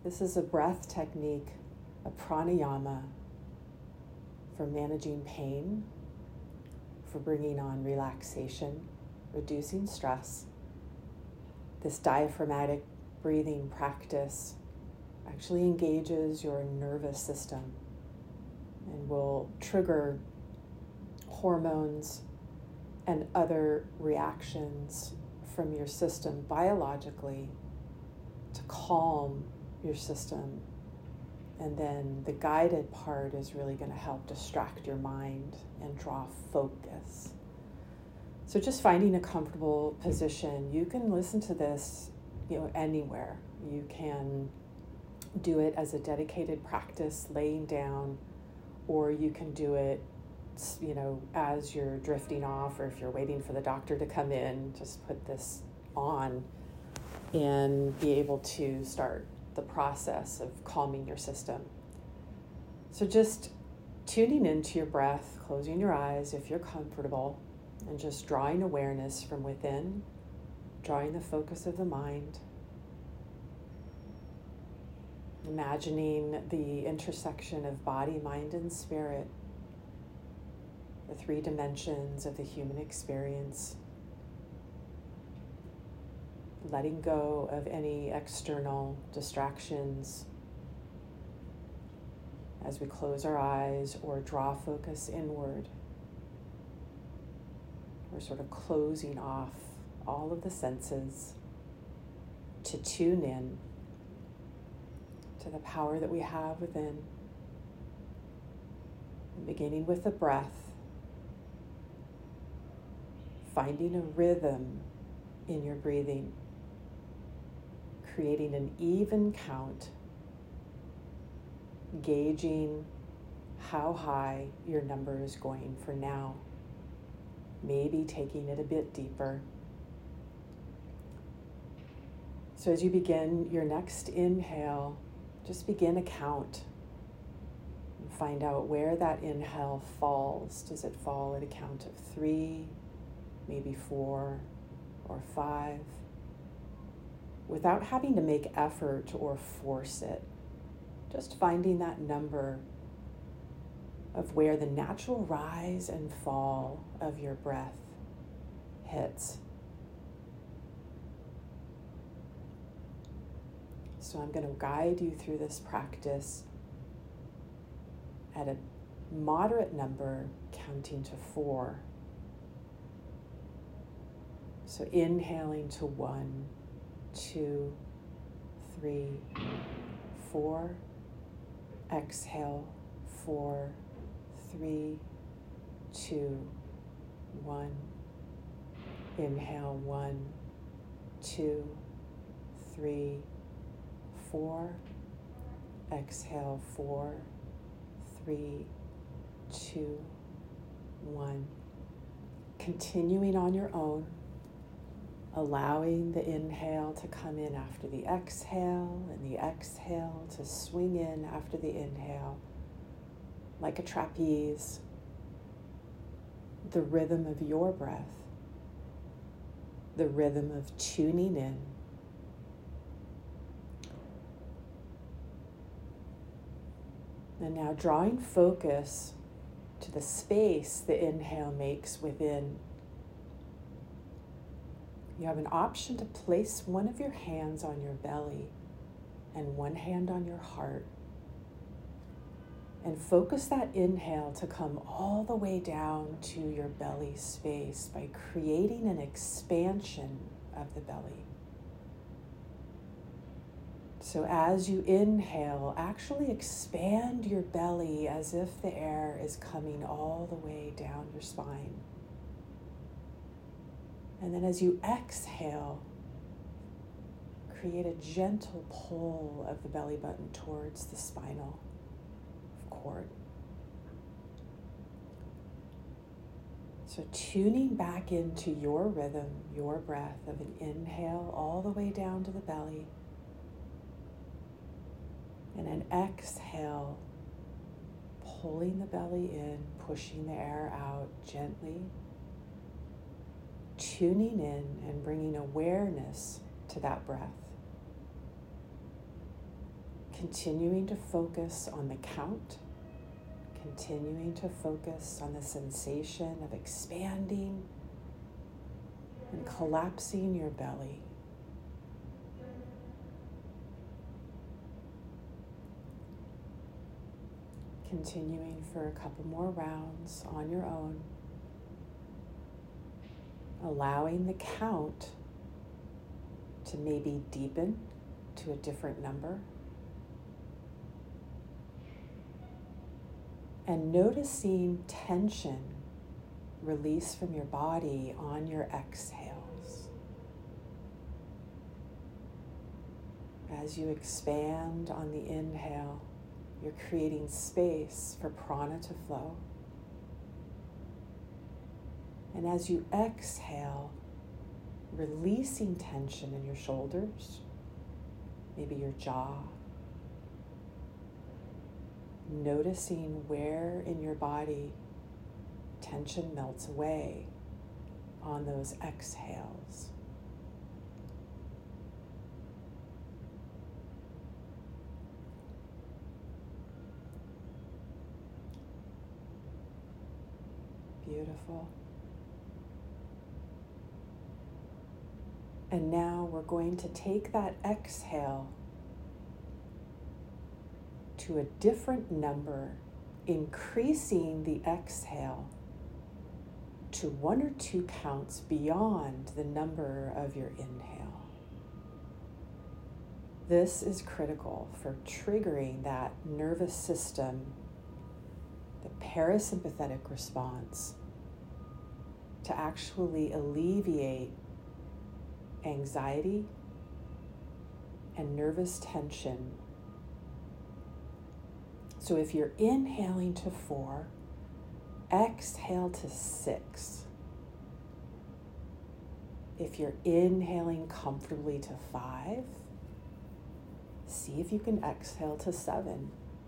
This is a breath technique, a pranayama for managing pain, for bringing on relaxation, reducing stress. This diaphragmatic breathing practice actually engages your nervous system and will trigger hormones and other reactions from your system biologically to calm your system. And then the guided part is really going to help distract your mind and draw focus. So just finding a comfortable position. You can listen to this, anywhere. You can do it as a dedicated practice laying down, or you can do it, as you're drifting off, or if you're waiting for the doctor to come in, just put this on and be able to start the process of calming your system. So just tuning into your breath, closing your eyes if you're comfortable, and just drawing awareness from within, drawing the focus of the mind, imagining the intersection of body, mind, and spirit, the three dimensions of the human experience, letting go of any external distractions as we close our eyes or draw focus inward. We're sort of closing off all of the senses to tune in to the power that we have within. Beginning with the breath, finding a rhythm in your breathing, creating an even count, gauging how high your number is going for now, maybe taking it a bit deeper. So as you begin your next inhale, just begin a count and find out where that inhale falls. Does it fall at a count of 3, maybe 4 or 5? Without having to make effort or force it, just finding that number of where the natural rise and fall of your breath hits. So I'm going to guide you through this practice at a moderate number, counting to 4. So inhaling to 1, 2, 3, 4. Exhale, 4, 3, 2, 1. Inhale, 1, 2, 3, 4. Exhale, 4, 3, 2, 1. Continuing on your own, allowing the inhale to come in after the exhale and the exhale to swing in after the inhale, like a trapeze. The rhythm of your breath, the rhythm of tuning in. And now drawing focus to the space the inhale makes within. You have an option to place one of your hands on your belly and one hand on your heart. And focus that inhale to come all the way down to your belly space by creating an expansion of the belly. So as you inhale, actually expand your belly as if the air is coming all the way down your spine. And then as you exhale, create a gentle pull of the belly button towards the spinal cord. So tuning back into your rhythm, your breath of an inhale all the way down to the belly, and an exhale, pulling the belly in, pushing the air out gently, tuning in and bringing awareness to that breath. Continuing to focus on the count, continuing to focus on the sensation of expanding and collapsing your belly. Continuing for a couple more rounds on your own, allowing the count to maybe deepen to a different number. And noticing tension release from your body on your exhales. As you expand on the inhale, you're creating space for prana to flow. And as you exhale, releasing tension in your shoulders, maybe your jaw. Noticing where in your body tension melts away on those exhales. Beautiful. And now we're going to take that exhale to a different number, increasing the exhale to 1 or 2 counts beyond the number of your inhale. This is critical for triggering that nervous system, the parasympathetic response, to actually alleviate anxiety and nervous tension. So if you're inhaling to 4, exhale to 6. If you're inhaling comfortably to 5, see if you can exhale to 7.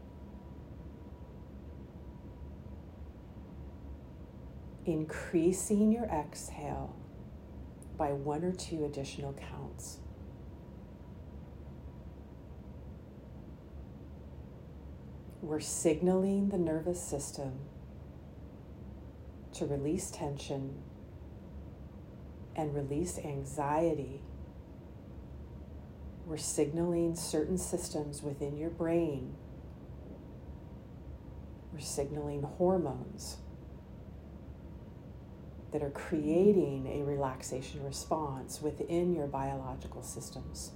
Increasing your exhale by 1 or 2 additional counts. We're signaling the nervous system to release tension and release anxiety. We're signaling certain systems within your brain. We're signaling hormones that are creating a relaxation response within your biological systems.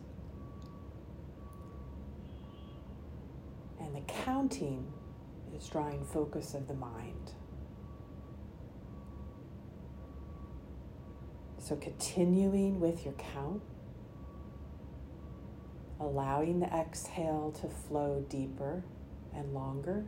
And the counting is drawing focus of the mind. So continuing with your count, allowing the exhale to flow deeper and longer.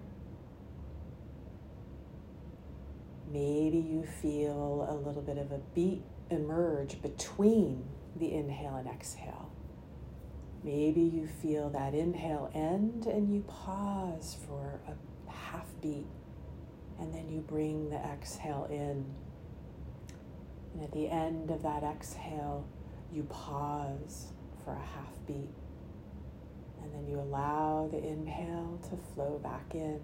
Maybe you feel a little bit of a beat emerge between the inhale and exhale. Maybe you feel that inhale end and you pause for a half beat, and then you bring the exhale in. And at the end of that exhale, you pause for a half beat, and then you allow the inhale to flow back in.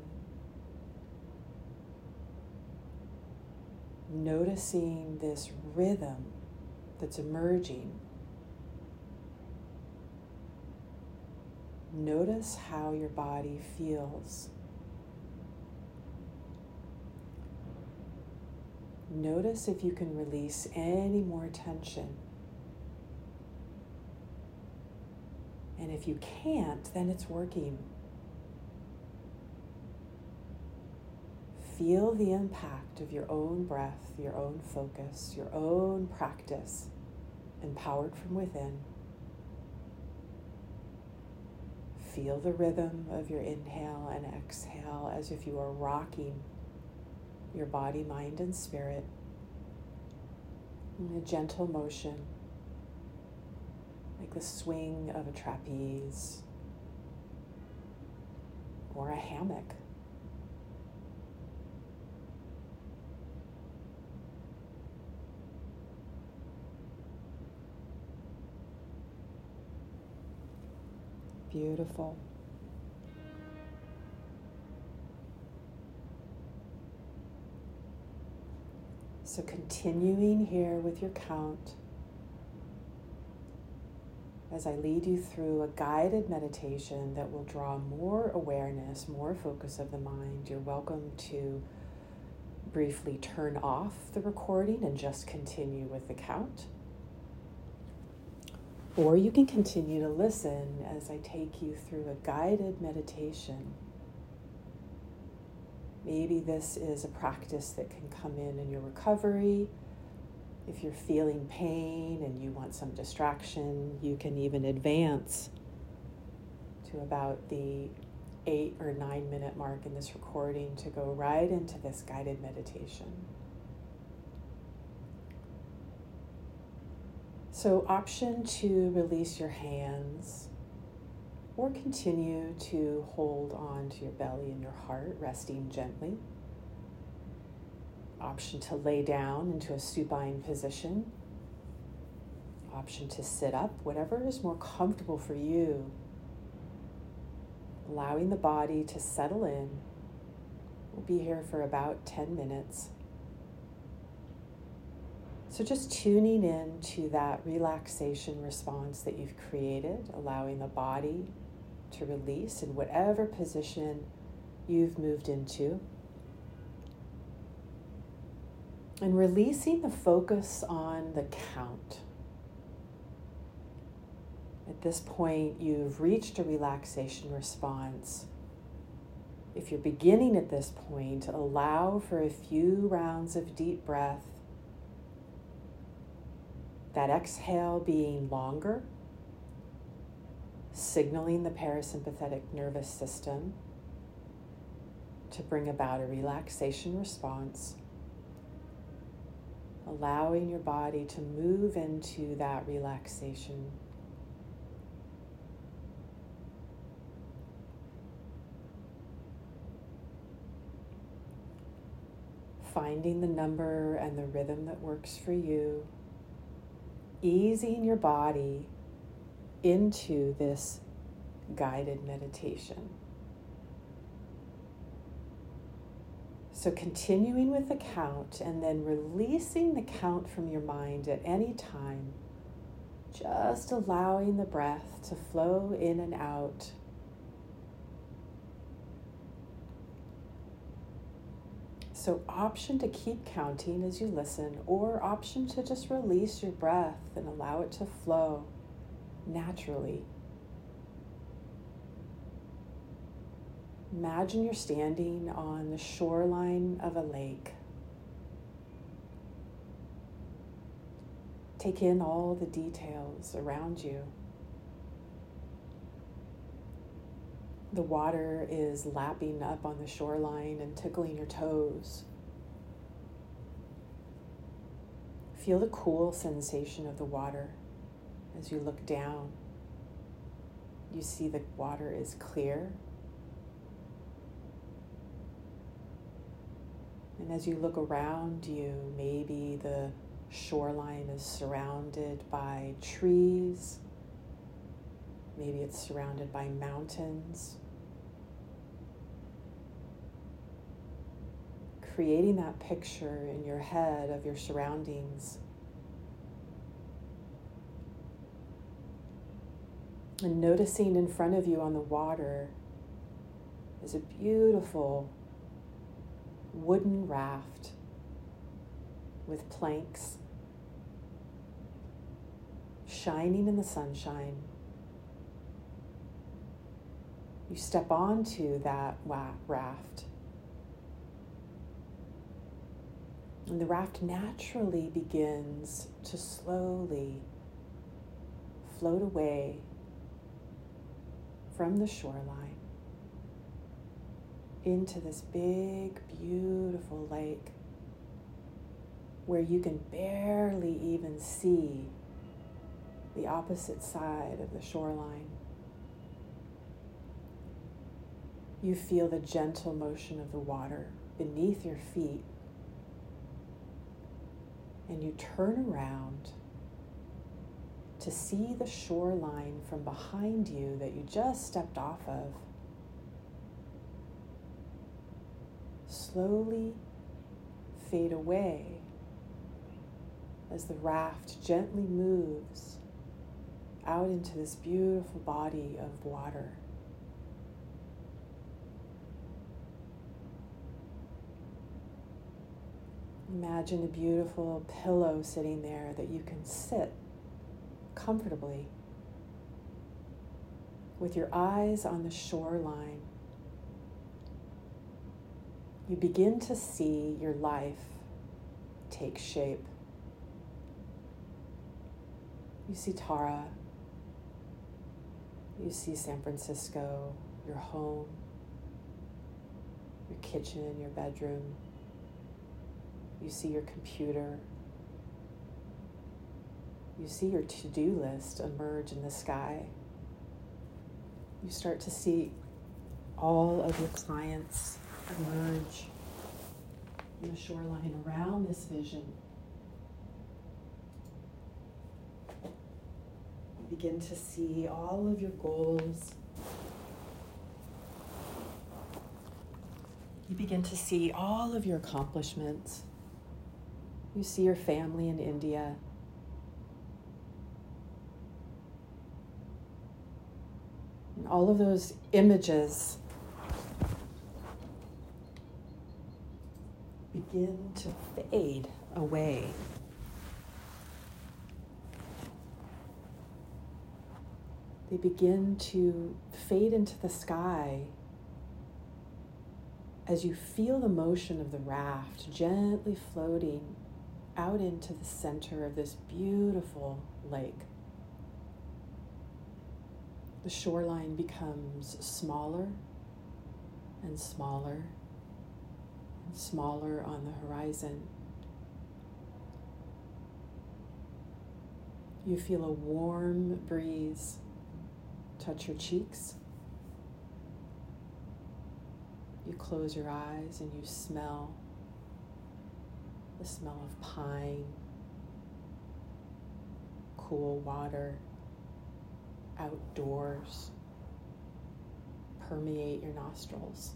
Noticing this rhythm that's emerging. Notice how your body feels. Notice if you can release any more tension. And if you can't, then it's working. Feel the impact of your own breath, your own focus, your own practice, empowered from within. Feel the rhythm of your inhale and exhale as if you are rocking your body, mind, and spirit in a gentle motion, like the swing of a trapeze or a hammock. Beautiful. So continuing here with your count, as I lead you through a guided meditation that will draw more awareness, more focus of the mind, you're welcome to briefly turn off the recording and just continue with the count. Or you can continue to listen as I take you through a guided meditation. Maybe this is a practice that can come in your recovery. If you're feeling pain and you want some distraction, you can even advance to about the 8 or 9 minute mark in this recording to go right into this guided meditation. So, option to release your hands or continue to hold on to your belly and your heart, resting gently. Option to lay down into a supine position. Option to sit up, whatever is more comfortable for you. Allowing the body to settle in. We'll be here for about 10 minutes. So just tuning in to that relaxation response that you've created, allowing the body to release in whatever position you've moved into. And releasing the focus on the count. At this point, you've reached a relaxation response. If you're beginning at this point, allow for a few rounds of deep breath. That exhale being longer, signaling the parasympathetic nervous system to bring about a relaxation response, allowing your body to move into that relaxation. Finding the number and the rhythm that works for you. Easing your body into this guided meditation. So continuing with the count and then releasing the count from your mind at any time, just allowing the breath to flow in and out. So option to keep counting as you listen, or option to just release your breath and allow it to flow naturally. Imagine you're standing on the shoreline of a lake. Take in all the details around you. The water is lapping up on the shoreline and tickling your toes. Feel the cool sensation of the water as you look down. You see the water is clear. And as you look around you, maybe the shoreline is surrounded by trees. Maybe it's surrounded by mountains. Creating that picture in your head of your surroundings. And noticing in front of you on the water is a beautiful wooden raft with planks shining in the sunshine. You step onto that raft, and the raft naturally begins to slowly float away from the shoreline into this big, beautiful lake where you can barely even see the opposite side of the shoreline. You feel the gentle motion of the water beneath your feet, and you turn around to see the shoreline from behind you that you just stepped off of slowly fade away as the raft gently moves out into this beautiful body of water. Imagine a beautiful pillow sitting there that you can sit comfortably with your eyes on the shoreline. You begin to see your life take shape. You see Tara. You see San Francisco, your home, your kitchen, your bedroom. You see your computer. You see your to-do list emerge in the sky. You start to see all of your clients emerge in the shoreline around this vision. You begin to see all of your goals. You begin to see all of your accomplishments. You see your family in India. And all of those images begin to fade away. They begin to fade into the sky as you feel the motion of the raft gently floating out into the center of this beautiful lake. The shoreline becomes smaller and smaller and smaller on the horizon. You feel a warm breeze touch your cheeks. You close your eyes and you smell the smell of pine, cool water, outdoors, permeate your nostrils.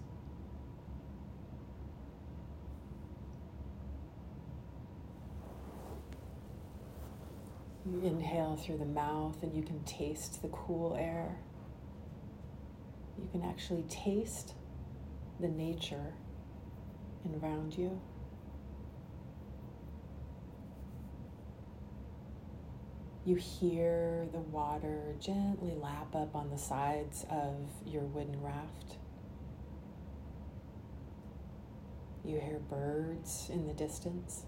You inhale through the mouth and you can taste the cool air. You can actually taste the nature around you. You hear the water gently lap up on the sides of your wooden raft. You hear birds in the distance.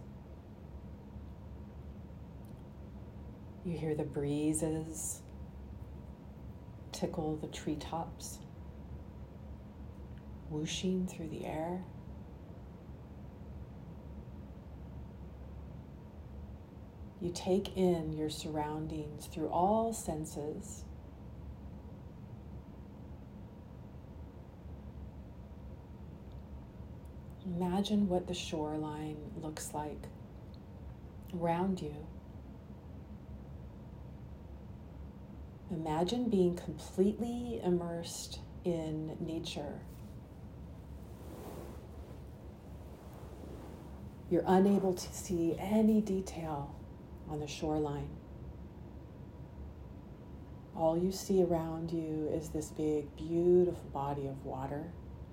You hear the breezes tickle the treetops, whooshing through the air. You take in your surroundings through all senses. Imagine what the shoreline looks like around you. Imagine being completely immersed in nature. You're unable to see any detail on the shoreline. All you see around you is this big, beautiful body of water.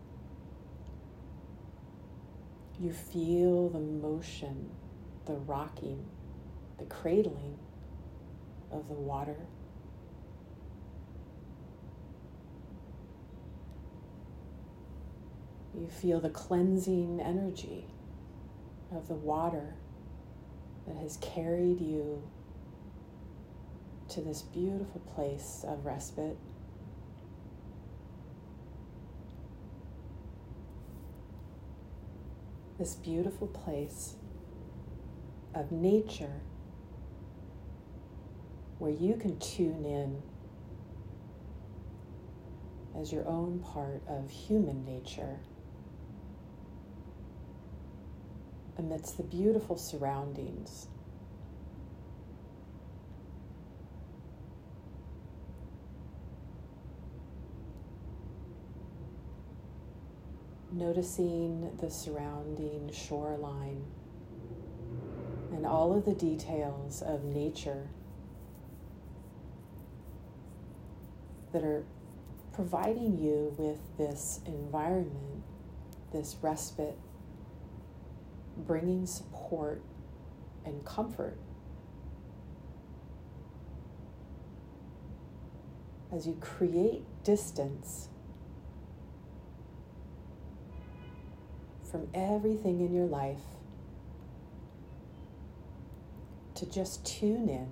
You feel the motion, the rocking, the cradling of the water. You feel the cleansing energy of the water that has carried you to this beautiful place of respite. This beautiful place of nature where you can tune in as your own part of human nature amidst the beautiful surroundings. Noticing the surrounding shoreline and all of the details of nature that are providing you with this environment, this respite, bringing support and comfort as you create distance from everything in your life to just tune in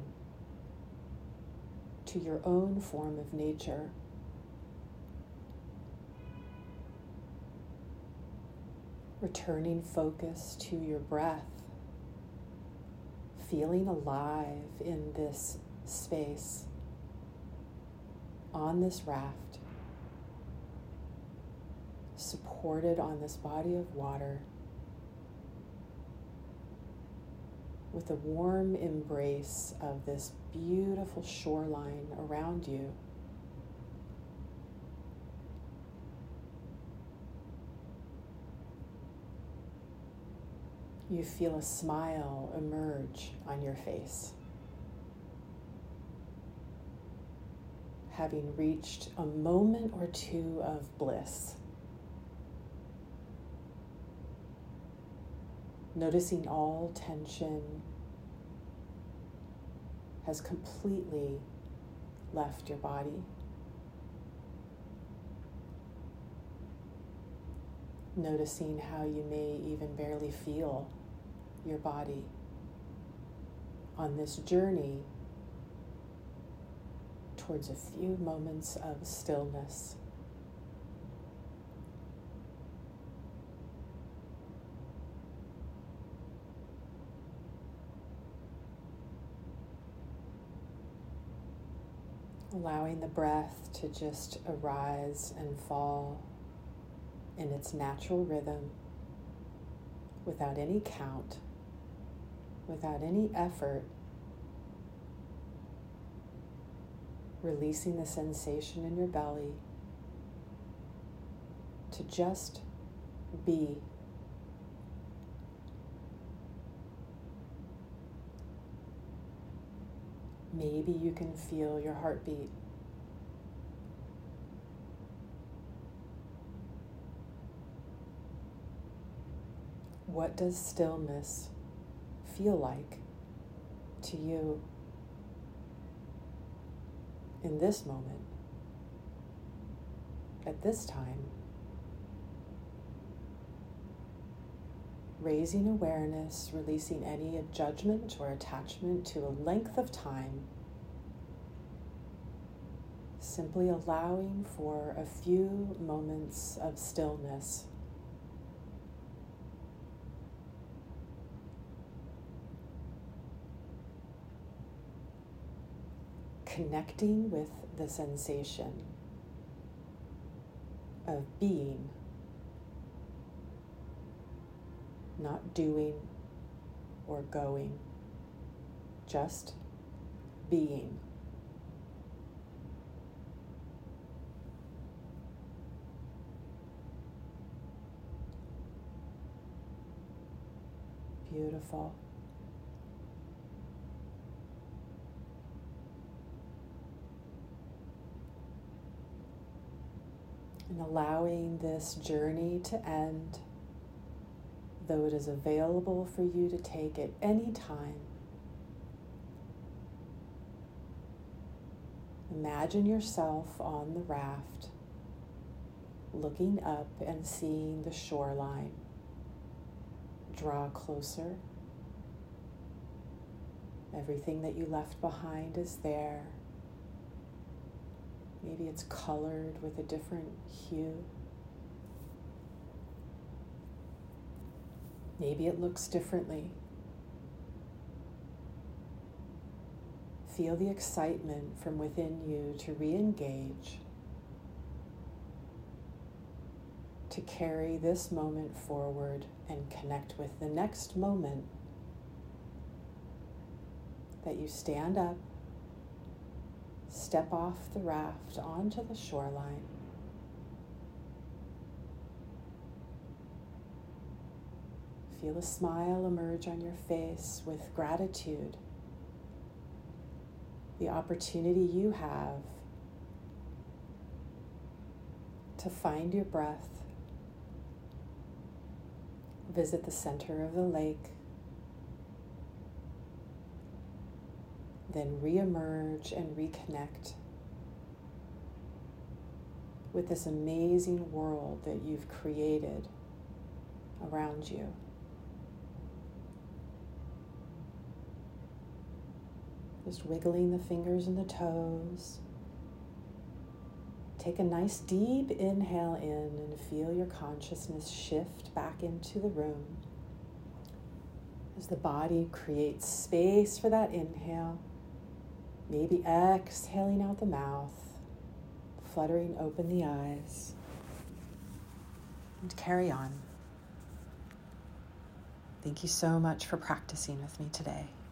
to your own form of nature. Returning focus to your breath, feeling alive in this space, on this raft, supported on this body of water, with a warm embrace of this beautiful shoreline around you. You feel a smile emerge on your face, having reached a moment or two of bliss. Noticing all tension has completely left your body. Noticing how you may even barely feel your body on this journey towards a few moments of stillness. Allowing the breath to just arise and fall in its natural rhythm, without any count, without any effort. Releasing the sensation in your belly to just be. Maybe you can feel your heartbeat. What does stillness feel like to you in this moment, at this time? Raising awareness, releasing any judgment or attachment to a length of time, simply allowing for a few moments of stillness. Connecting with the sensation of being, not doing or going, just being. Beautiful. And allowing this journey to end, though it is available for you to take at any time. Imagine yourself on the raft, looking up and seeing the shoreline. Draw closer. Everything that you left behind is there. Maybe it's colored with a different hue. Maybe it looks differently. Feel the excitement from within you to re-engage, to carry this moment forward and connect with the next moment that you stand up, step off the raft onto the shoreline, Feel a smile emerge on your face with gratitude. The opportunity you have to find your breath, visit the center of the lake, then re-emerge and reconnect with this amazing world that you've created around you. Just wiggling the fingers and the toes. Take a nice deep inhale in and feel your consciousness shift back into the room as the body creates space for that inhale. Maybe exhaling out the mouth, fluttering open the eyes, and carry on. Thank you so much for practicing with me today.